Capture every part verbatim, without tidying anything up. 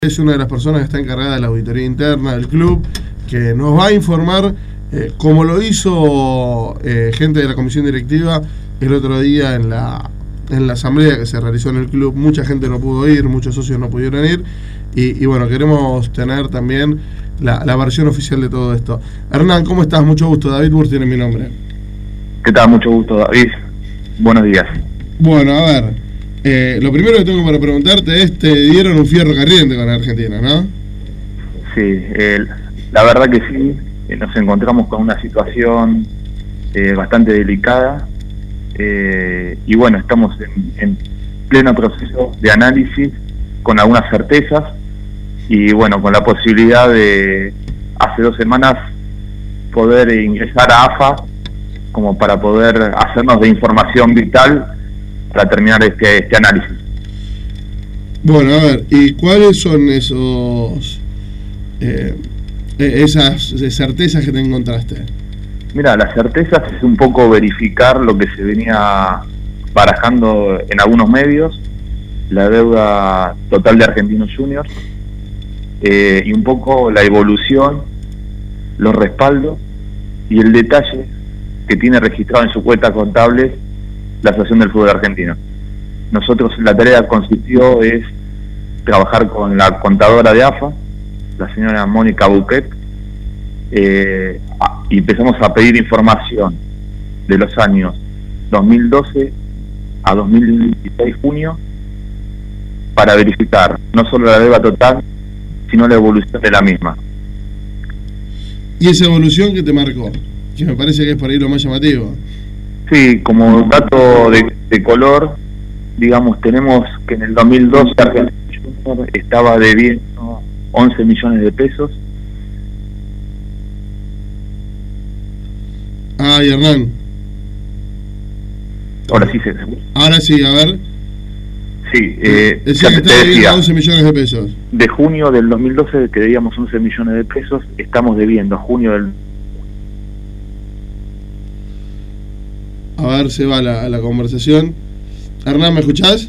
Es una de las personas que está encargada de la auditoría interna del club, que nos va a informar, eh, como lo hizo eh, gente de la comisión directiva el otro día en la, en la asamblea que se realizó en el club. Mucha gente no pudo ir, muchos socios no pudieron ir, y, y bueno, queremos tener también la, la versión oficial de todo esto. Hernán, ¿cómo estás? Mucho gusto. David Burti es mi nombre. ¿Qué tal? Mucho gusto, David. Buenos días. Bueno, a ver. Eh, lo primero que tengo para preguntarte es, te dieron un fierro caliente con Argentina, ¿no? Sí, eh, la verdad que sí, eh, nos encontramos con una situación eh, bastante delicada eh, y bueno, estamos en, en pleno proceso de análisis con algunas certezas y bueno, con la posibilidad de hace dos semanas poder ingresar a A F A como para poder hacernos de información vital para terminar este, este análisis. Bueno, a ver, ¿y cuáles son esos eh, esas certezas que te encontraste? Mira, las certezas es un poco verificar lo que se venía barajando en algunos medios, la deuda total de Argentinos Juniors, eh, y un poco la evolución, los respaldos y el detalle que tiene registrado en su cuenta contable la Asociación del Fútbol Argentino. Nosotros, la tarea consistió es trabajar con la contadora de A F A, la señora Mónica Buquet, eh, y empezamos a pedir información de los años dos mil doce a dos mil veintiséis junio para verificar no solo la deuda total, sino la evolución de la misma. ¿Y esa evolución que te marcó? Que me parece que es por ahí lo más llamativo. Sí, como dato de, de color, digamos, tenemos que en el dos mil doce Argentina Junior estaba debiendo once millones de pesos. Ay, Hernán. Ahora sí se... Ahora sí, a ver. Sí, eh, decía que estaba debiendo once millones de pesos. De junio del dos mil doce, que debíamos once millones de pesos, estamos debiendo junio del... A ver, se va la, la conversación. Hernán, ¿me escuchás?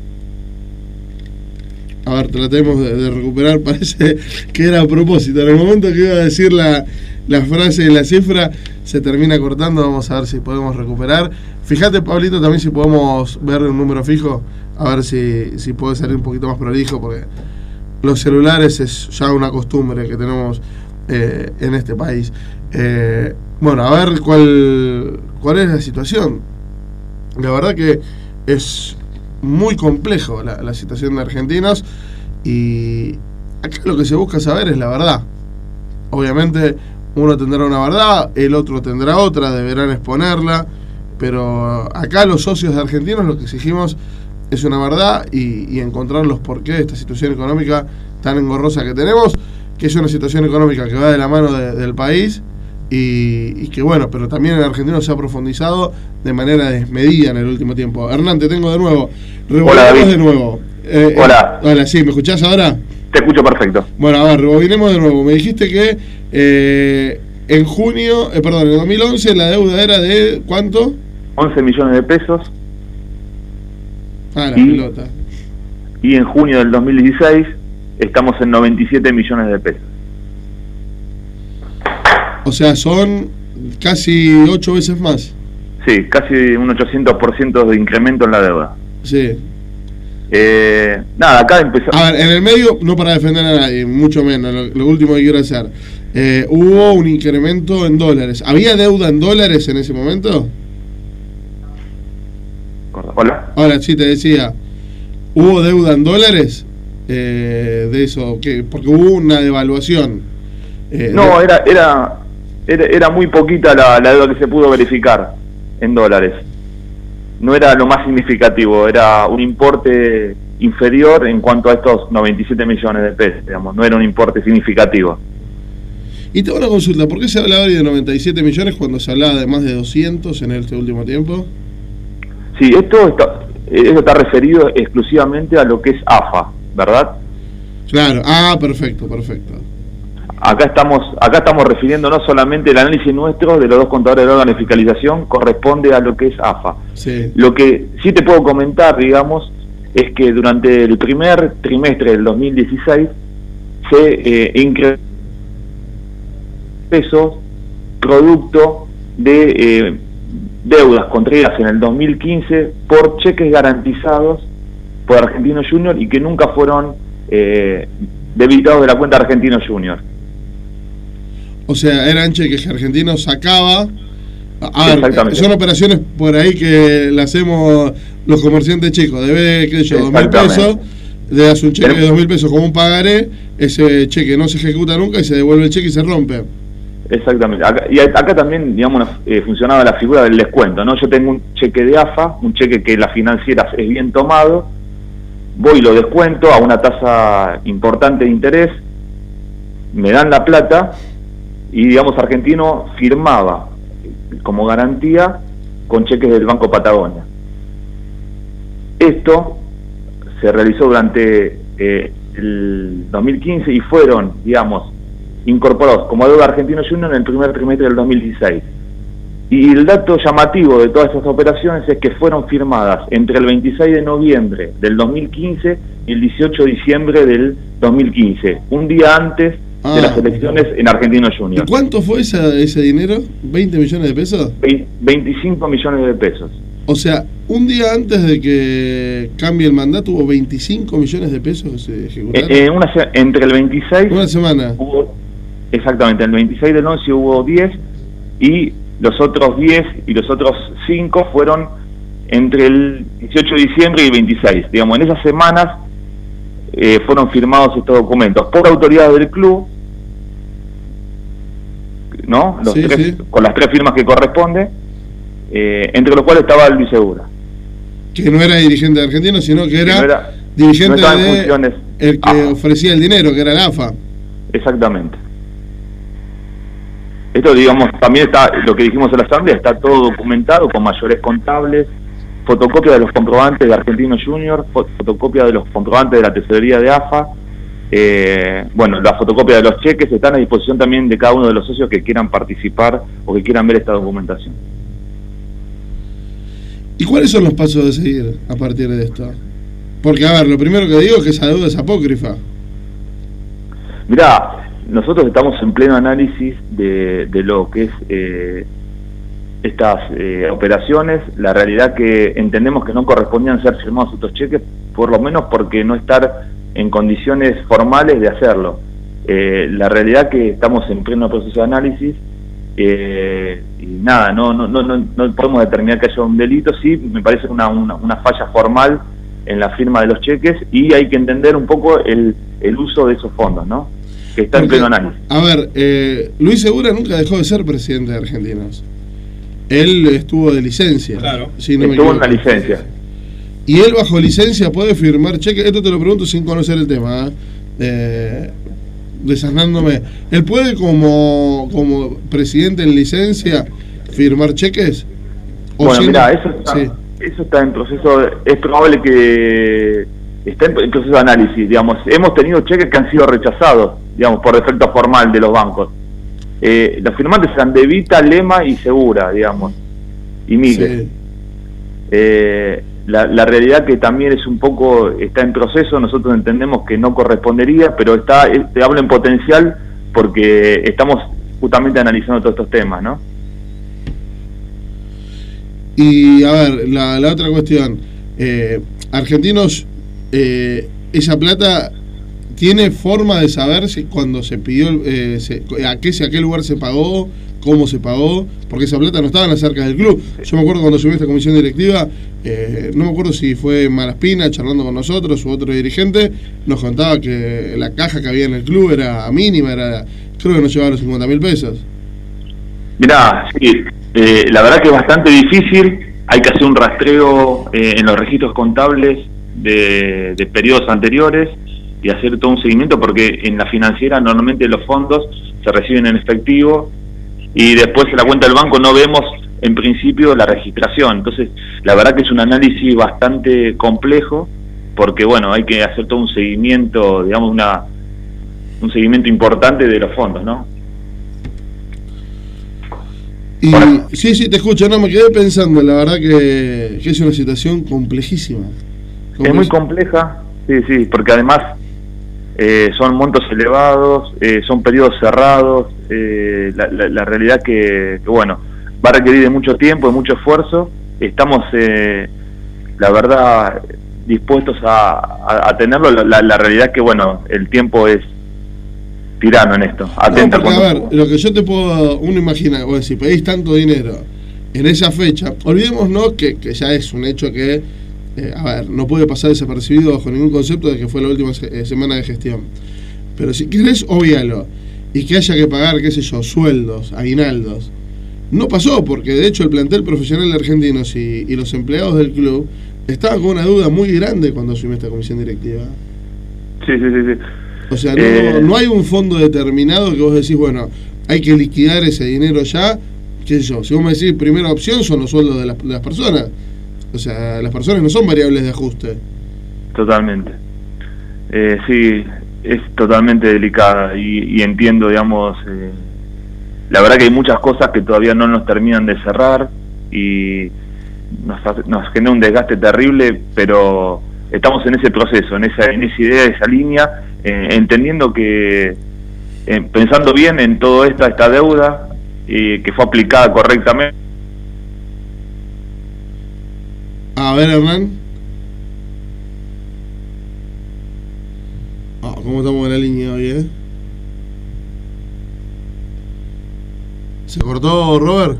A ver, tratemos de, de recuperar. Parece que era a propósito. En el momento que iba a decir la, la frase y la cifra, se termina cortando. Vamos a ver si podemos recuperar. Fíjate, Pablito, también si podemos ver un número fijo. A ver si, si puede salir un poquito más prolijo, porque los celulares es ya una costumbre que tenemos eh, en este país. Eh, bueno, a ver cuál, cuál es la situación. La verdad que es muy complejo la, la situación de argentinos, y acá lo que se busca saber es la verdad. Obviamente uno tendrá una verdad, el otro tendrá otra, deberán exponerla, pero acá los socios de argentinos lo que exigimos es una verdad y, y encontrar los porqués de esta situación económica tan engorrosa que tenemos, que es una situación económica que va de la mano de, del país. Y, y que bueno, pero también el argentino se ha profundizado de manera desmedida en el último tiempo. Hernán, te tengo de nuevo. Hola, David. de nuevo. Eh, Hola. Eh, hola, sí, ¿me escuchás ahora? Te escucho perfecto. Bueno, a ver, rebobinemos de nuevo. Me dijiste que eh, en junio, eh, perdón, en dos mil once la deuda era de ¿cuánto? once millones de pesos. Ah, la y, pelota. Y en junio del dos mil dieciséis estamos en noventa y siete millones de pesos. O sea, son casi ocho veces más. Sí, casi un ochocientos por ciento de incremento en la deuda. Sí. Eh, nada, acá empezamos... A ver, en el medio, no para defender a nadie, mucho menos, lo, lo último que quiero hacer. Eh, hubo un incremento en dólares. ¿Había deuda en dólares en ese momento? Hola. Ahora, sí, te decía, ¿hubo deuda en dólares? Eh, de eso, que porque hubo una devaluación. Eh, no, de... era... era... Era, era muy poquita la, la deuda que se pudo verificar en dólares. No era lo más significativo, era un importe inferior en cuanto a estos noventa y siete millones de pesos, digamos, no era un importe significativo. Y tengo una consulta, ¿por qué se hablaba hoy de noventa y siete millones cuando se hablaba de más de doscientos en este último tiempo? Sí, esto está, esto está referido exclusivamente a lo que es A F A, ¿verdad? Claro, ah, perfecto, perfecto. Acá estamos, acá estamos refiriendo no solamente el análisis nuestro de los dos contadores de órgano de fiscalización, corresponde a lo que es A F A. Sí. Lo que sí te puedo comentar, digamos, es que durante el primer trimestre del dos mil dieciséis se eh, incrementó pesos producto de eh, deudas contraídas en el dos mil quince por cheques garantizados por Argentinos Juniors y que nunca fueron eh, debitados de la cuenta Argentinos Juniors. O sea, eran cheques que Argentinos sacaba. A ver, son operaciones por ahí que le hacemos los comerciantes chicos. Debe, qué sé yo, dos mil pesos, le das un cheque de dos mil pesos como un pagaré, ese cheque no se ejecuta nunca y se devuelve el cheque y se rompe. Exactamente. Acá, y acá también, digamos, eh, funcionaba la figura del descuento, ¿no? Yo tengo un cheque de A F A, un cheque que la financiera es bien tomado, voy y lo descuento a una tasa importante de interés, me dan la plata y, digamos, Argentino firmaba como garantía con cheques del Banco Patagonia. Esto se realizó durante eh, el dos mil quince y fueron, digamos, incorporados como deuda Argentinos Juniors en el primer trimestre del dos mil dieciséis. Y el dato llamativo de todas estas operaciones es que fueron firmadas entre el veintiséis de noviembre del dos mil quince y el dieciocho de diciembre del dos mil quince, un día antes ah, de las elecciones en Argentinos Juniors. ¿Y cuánto fue esa, ese dinero? ¿veinte millones de pesos? veinticinco millones de pesos. O sea, un día antes de que cambie el mandato hubo veinticinco millones de pesos que se ejecutaron. Eh, eh, una, entre el veintiséis... Una semana. Hubo, exactamente, el veintiséis del once hubo diez y los otros diez y los otros cinco fueron entre el dieciocho de diciembre y el veintiséis. Digamos, en esas semanas eh, fueron firmados estos documentos por autoridades del club, ¿no? Los sí, tres, sí. Con las tres firmas que corresponde, eh, entre los cuales estaba Luis Segura. Que no era dirigente de Argentino, sino que era, no era dirigente no de funciones. El que ah. ofrecía el dinero, que era la A F A. Exactamente. Esto, digamos, también está, lo que dijimos en la asamblea, está todo documentado con mayores contables, fotocopia de los comprobantes de Argentinos Juniors, fotocopia de los comprobantes de la tesorería de A F A, eh, bueno, la fotocopia de los cheques están a disposición también de cada uno de los socios que quieran participar o que quieran ver esta documentación. ¿Y cuáles son los pasos de seguir a partir de esto? Porque, a ver, lo primero que digo es que esa deuda es apócrifa. Mirá, nosotros estamos en pleno análisis de, de lo que es eh, estas eh, operaciones. La realidad que entendemos que no correspondían ser firmados estos cheques, por lo menos porque no estar en condiciones formales de hacerlo. Eh, la realidad que estamos en pleno proceso de análisis eh, y nada, no, no, no, no, no podemos determinar que haya un delito. Sí, me parece una, una, una falla formal en la firma de los cheques y hay que entender un poco el, el uso de esos fondos, ¿no? Que está Porque, en pleno análisis. A ver, eh, Luis Segura nunca dejó de ser presidente de Argentinos. Él estuvo de licencia. Claro. Si no estuvo en la licencia. Y él bajo licencia puede firmar cheques. Esto te lo pregunto sin conocer el tema, ¿eh? Eh, desasnándome. ¿Él puede como, como presidente en licencia firmar cheques? ¿O bueno, siendo... mira, eso está, sí. eso está en proceso. Es probable que está en proceso de análisis, digamos. Hemos tenido cheques que han sido rechazados, digamos, por defecto formal de los bancos. Eh, los firmantes eran De Vita, Lema y Segura, digamos, y Miguel. Sí. Eh, la, la realidad que también es un poco, está en proceso, nosotros entendemos que no correspondería, pero está, te hablo en potencial porque estamos justamente analizando todos estos temas, ¿no? Y a ver, la, la otra cuestión, eh, Argentinos, eh, esa plata tiene forma de saber si cuando se pidió, eh, se, a qué a qué lugar se pagó, cómo se pagó, porque esa plata no estaba en las arcas del club. Yo me acuerdo cuando subí a esta comisión directiva, eh, no me acuerdo si fue Malaspina charlando con nosotros u otro dirigente, nos contaba que la caja que había en el club era mínima, era creo que no llevaba los cincuenta mil pesos. Mirá, sí, eh, la verdad que es bastante difícil, hay que hacer un rastreo eh, en los registros contables de, de periodos anteriores y hacer todo un seguimiento, porque en la financiera normalmente los fondos se reciben en efectivo y después en la cuenta del banco no vemos en principio la registración. Entonces la verdad que es un análisis bastante complejo, porque bueno, hay que hacer todo un seguimiento, digamos, una un seguimiento importante de los fondos, ¿no? Y bueno. sí, sí, te escucho, no, me quedé pensando, la verdad que, que es una situación complejísima. Es muy compleja, sí, sí, porque además eh, son montos elevados, eh, son periodos cerrados, eh, la, la, la realidad que, que, bueno, va a requerir de mucho tiempo, de mucho esfuerzo. Estamos, eh, la verdad, dispuestos a, a, a tenerlo. La, la, la realidad que, bueno, el tiempo es tirano en esto. Atenta no, porque, a ver, lo que yo te puedo, uno imagina, o si pedís tanto dinero en esa fecha, olvidémonos que, que ya es un hecho que, eh, a ver, no puede pasar desapercibido bajo ningún concepto de que fue la última se, semana de gestión. Pero si querés, obvialo, y que haya que pagar, qué sé yo, sueldos, aguinaldos. No pasó, porque de hecho el plantel profesional de Argentinos y, y los empleados del club estaban con una duda muy grande cuando asumió esta comisión directiva. Sí, sí, sí, sí. O sea, no, eh... no hay un fondo determinado que vos decís, bueno, hay que liquidar ese dinero ya, qué sé yo. Si vos me decís, primera opción son los sueldos de las, de las personas. O sea, las personas no son variables de ajuste. Totalmente. Eh, sí, es totalmente delicada y, y entiendo, digamos, eh, la verdad que hay muchas cosas que todavía no nos terminan de cerrar y nos, nos genera un desgaste terrible, pero estamos en ese proceso, en esa, en esa idea, esa línea, eh, entendiendo que, eh, pensando bien en toda esta, esta deuda, y que fue aplicada correctamente. A ver, Hernán. Oh, ¿cómo estamos en la línea hoy, eh? ¿Se cortó, Robert?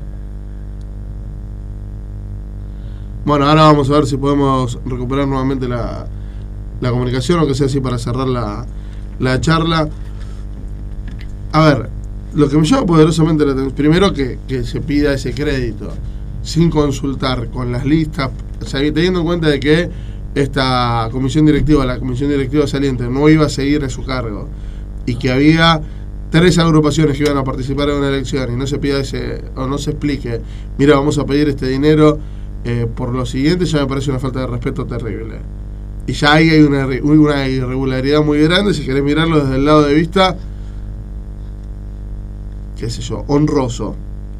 Bueno, ahora vamos a ver si podemos recuperar nuevamente la, la comunicación, o que sea así para cerrar la, la charla. A ver, lo que me llama poderosamente la atención, primero que, que se pida ese crédito sin consultar con las listas, o sea, teniendo en cuenta de que esta comisión directiva, la comisión directiva saliente, no iba a seguir a su cargo y que había tres agrupaciones que iban a participar en una elección y no se pida ese, o no se explique, mira, vamos a pedir este dinero eh, por lo siguiente, ya me parece una falta de respeto terrible. Y ya ahí hay una, una irregularidad muy grande, si querés mirarlo desde el lado de vista, qué sé yo, honroso.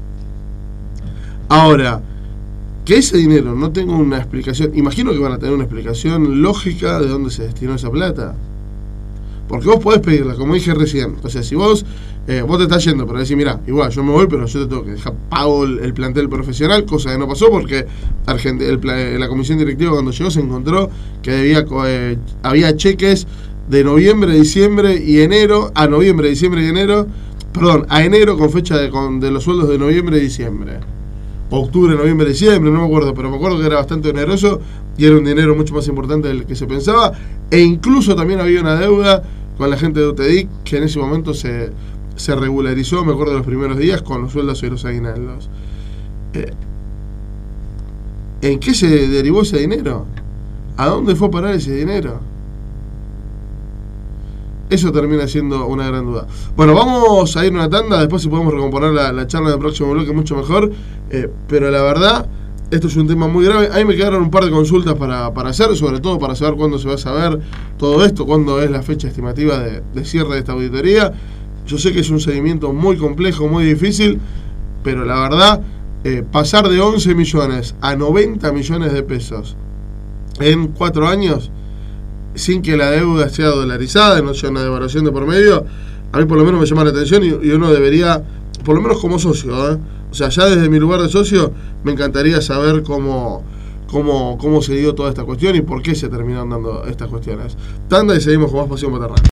Ahora, que ese dinero no tenga una explicación, imagino que van a tener una explicación lógica de dónde se destinó esa plata. Porque vos podés pedirla, como dije recién. O sea, si vos eh, vos te estás yendo, pero decís, mirá, igual yo me voy, pero yo te tengo que dejar pago el, el plantel profesional, cosa que no pasó porque Argent el, la comisión directiva cuando llegó se encontró que debía eh, había cheques de noviembre, diciembre y enero, a noviembre, diciembre y enero, perdón, a enero con fecha de, con, de los sueldos de noviembre y diciembre. Octubre, noviembre, diciembre, no me acuerdo, pero me acuerdo que era bastante oneroso y era un dinero mucho más importante del que se pensaba, e incluso también había una deuda con la gente de U T E D I C que en ese momento se, se regularizó, me acuerdo de los primeros días, con los sueldos y los aguinaldos. Eh, ¿En qué se derivó ese dinero? ¿A dónde fue a parar ese dinero? Eso termina siendo una gran duda. Bueno, vamos a ir a una tanda, después si podemos recomponer la, la charla del próximo bloque mucho mejor, eh, pero la verdad, esto es un tema muy grave. Ahí me quedaron un par de consultas para, para hacer, sobre todo para saber cuándo se va a saber todo esto, cuándo es la fecha estimativa de, de cierre de esta auditoría. Yo sé que es un seguimiento muy complejo, muy difícil, pero la verdad, eh, pasar de once millones a noventa millones de pesos en cuatro años, sin que la deuda sea dolarizada, no sea una devaluación de por medio, a mí por lo menos me llama la atención y, y uno debería, por lo menos como socio, ¿eh? O sea, ya desde mi lugar de socio, me encantaría saber cómo, cómo, cómo se dio toda esta cuestión y por qué se terminaron dando estas cuestiones. Tanda y seguimos con más Pasión Paterna.